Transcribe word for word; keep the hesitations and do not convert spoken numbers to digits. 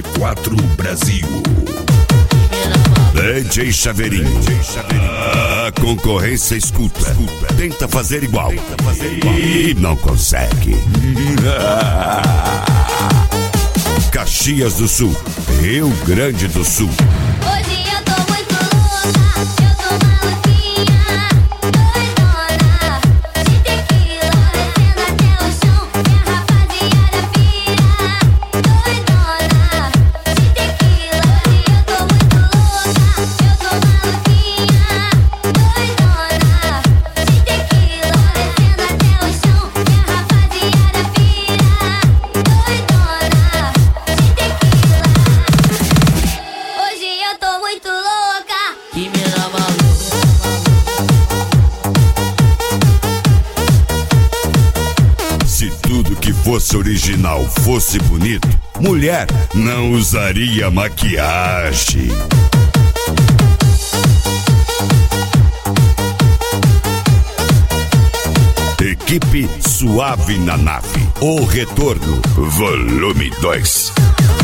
quatro Brasil. D J Chaveirinho. A concorrência escuta. Tenta fazer igual. E não consegue. Caxias do Sul, Rio Grande do Sul. Hoje eu tô muito louca, eu tô maluquinha, doidona, de tequila, descendo até o chão, minha rapaziada pira, doidona, de tequila. Hoje eu tô muito louca, eu tô maluquinha, doidona, de tequila, descendo até o chão, minha rapaziada pira, doidona, de tequila. Hoje eu tô muito louca. Que mina maluca. Se tudo que fosse original fosse bonito, mulher não usaria maquiagem. Equipe Suave na Nave. O Retorno, volume dois.